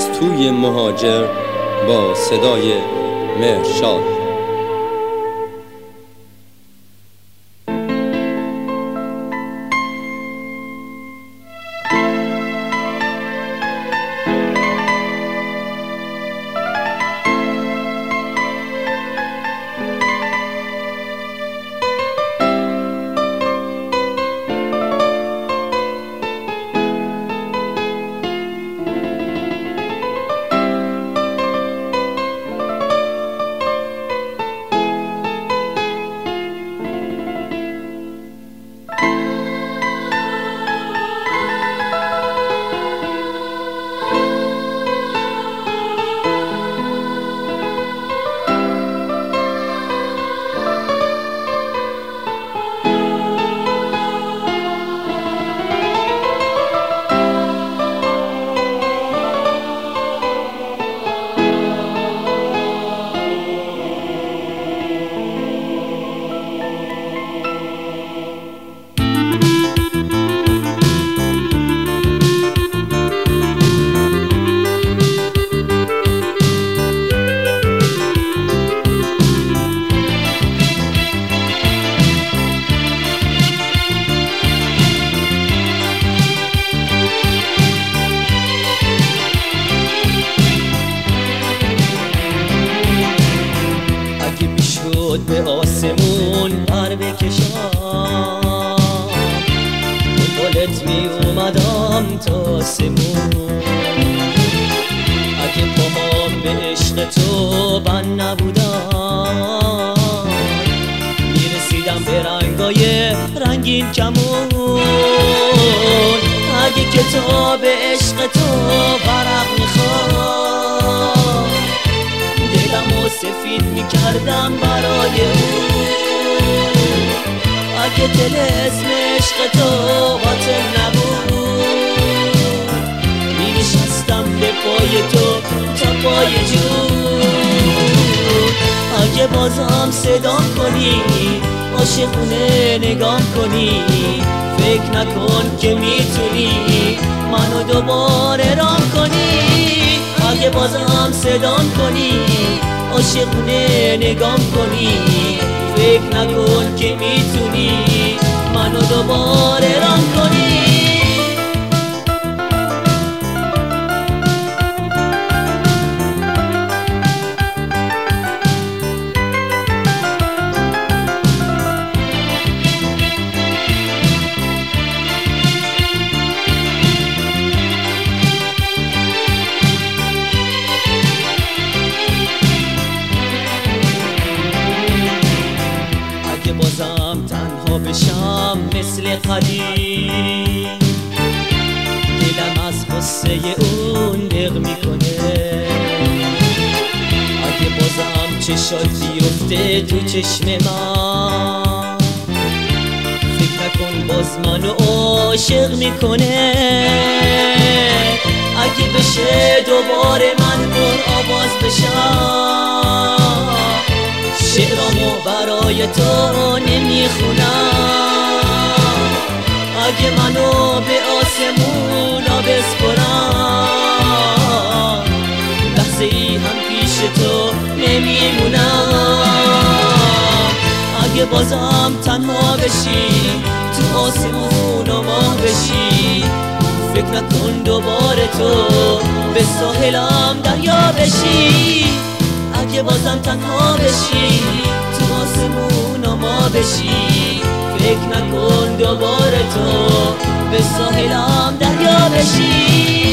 از توی مهاجر با صدای مهرشاد. به آسمون پر بکشم، دنبالت می اومدم تا آسمون. اگه پاهام به عشق تو بند نبودم، میرسیدم به رنگای رنگین کمون. اگه کتاب عشق تو ورق میخواد، دلمو سفید میکردم برای اون. اگه دل اسم عشق تو باطل نبود، مینشستم به پای تو تا پای جون. اگه بازم صدام کنی، عاشقونه نگام کنی، فکر نکن که میتونی منو دوباره رام کنی. اگه بازم صدام کنی، عاشقونه نگام کنی، فکر نکن که میتونی منو دوباره رام کنی. بازم تنها بشم مثل قدیم، دلم از غصه اون دق میکنه. اگه بازم چشات بیفته تو چشم من، فکر نکن باز منو عاشق میکنه. اگه بشه دوباره من پر آواز بشم، شعرامو برای تو نمیخونم. اگه منو به آسمونا بسپرم، لحظه ای هم پیش تو نمیمونم. اگه بازم تنها بشی، تو آسمون و ماه بشی، فکر نکن دوباره تو به ساحلم دریا بشی. اگه بازم تنها بشی، تو آسمون و ما بشی، فکر نکن دوباره تو به ساحلم دریا بشی.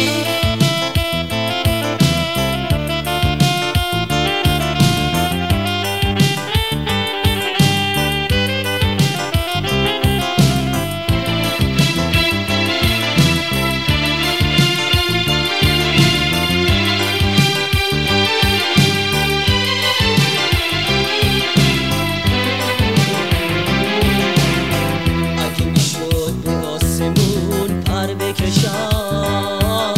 پر بکشم،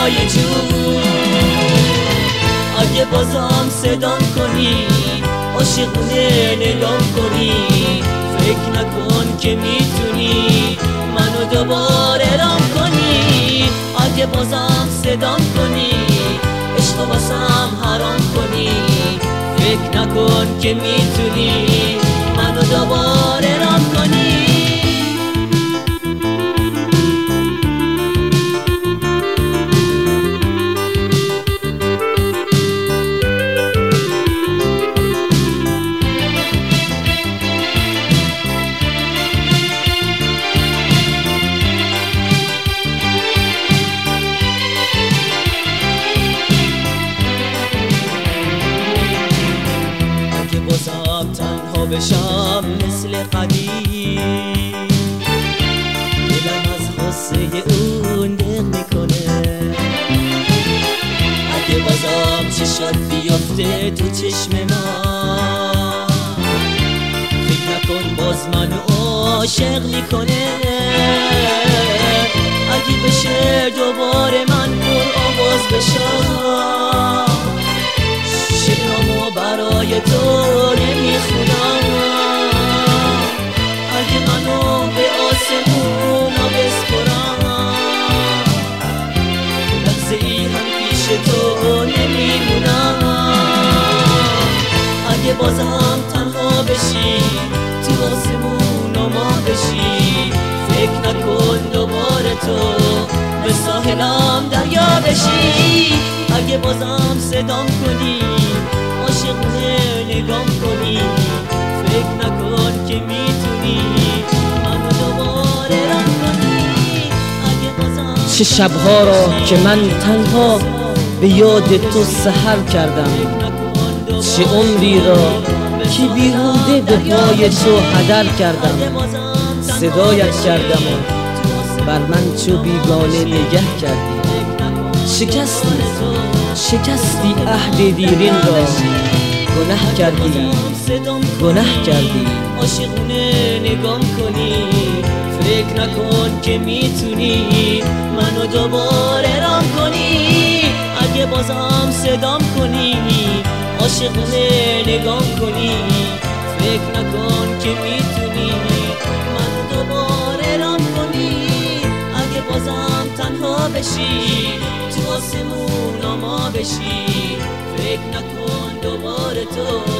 پای جون. اگه بازم صدام کنی عاشقونه نگام کنی، فکر نکن که میتونی منو دوباره رام کنی. اگه بازم صدام کنی عشق واسم حرام کنی، فکر نکن که میتونی منو دوباره رام کنی. بازم تنها بشم مثل قدیم، دلم از غصه اون دق میکنه. اگه بازم چشات بیفته تو چشم من، فکر نکن باز منو عاشق میکنه. اگه بشه دوباره من پر آواز بشم، شعرامو برای تو نمیخونم. اگه منو به آسمونا بسپرم، لحظه ای هم پیش تو نمیمونم. اگه بازم تنها بشی تو آسمونا ما بشی، فکر نکن دوباره تو به ساحلم دریا بشی. اگه بازم صدام کنی عاشقونه نگام کنی، فکر نکن که میتونی منو دوباره رام کنی. اگه بازم چه شبها را که من تنها به یاد تو سحر کردم، چه عمری را که بیهوده به پای تو هدر کردم. صدایت کردم و بر من چو بیگانه نگه کردی. شکستی عهد دیرین را، گناه کردی. عاشقونه نگام کنی، فکر نکن که میتونی منو دوباره رام کنی. اگه بازم صدام کنی عاشقونه نگام کنی، فکر نکن که میتونی منو دوباره رام کنی. اگه بازم تنها بشی تو آسمون ما بشی، فکر نکن دوباره تو